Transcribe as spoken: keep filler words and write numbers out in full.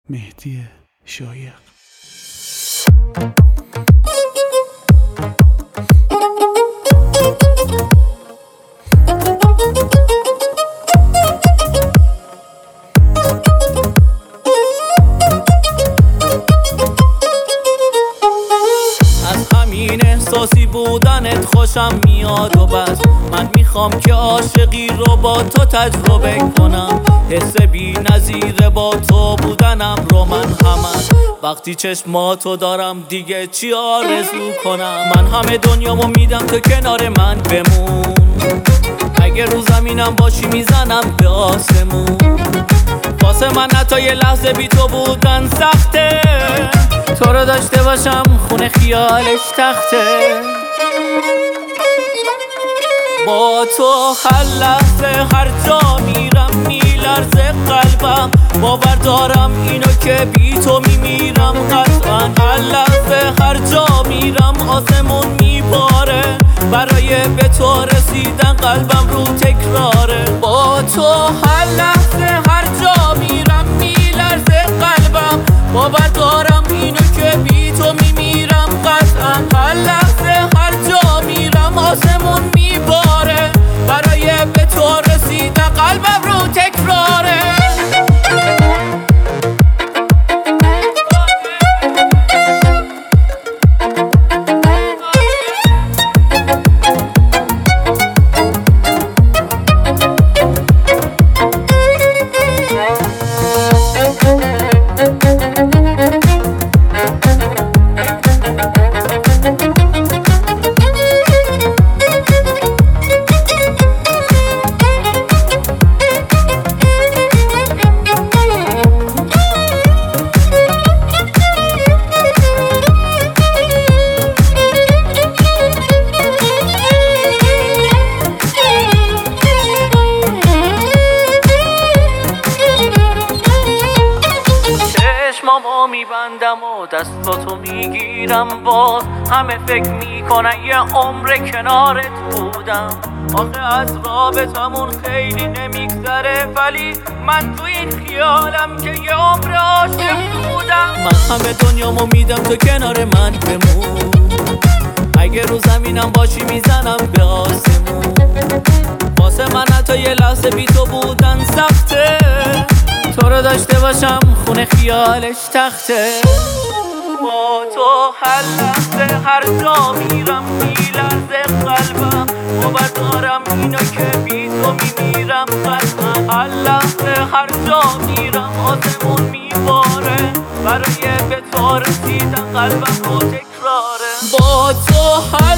مهدی شایق. احساسی بودنت خوشم میاد و بس من میخوام که عاشقی رو با تو تجربه کنم. حس بی نظیره با تو بودنم رو من همه وقتی چشماتو دارم دیگه چی آرزو کنم. من همه دنیامو میدم تو کنار من بمون، اگه رو زمینم باشی میزنم به آسمون. واسه من حتی یه لحظه بی تو بودن سخته، تو رو داشته باشم خونه خیالش تخته. با تو هر لحظه هر جا میرم میلرزه قلبم، باور دارم اینو که بی تو میمیرم قطعا. هر لحظه هر جا میرم آسمون میباره، برای به تو رسیدن قلبم رو تکراره. با تو هر لحظه هر جا میرم میلرزه قلبم، باور دارم اینو که بی تو میمیرم قطعا. هر لحظه هر جا میرم آسمون میباره، برای به تو رسیدن قلبم رو تکراره. چشمامو میبندم و دستاتو میگیرم، باز همه فکر میکنن یه عمر کنارت بودم. آخه از رابطمون خیلی نمیگذره، ولی من تو این خیالم که یه عمر عاشق بودم. من همه دنیامو میدم تو کنار من بمون، اگه رو زمینم باشی میزنم به آسمون. واسه من حتی یه لحظه بی تو بودن سخته، تو رو داشته باشم خونه خیالش تخته. با تو هر لحظه هر جا میرم میلرزه قلبم، باور دارم اینو که بی تو میمیرم قطعا. هر لحظه هر جا میرم آسمون میباره، برای به تو رسیدن قلبم رو تکراره. با تو هر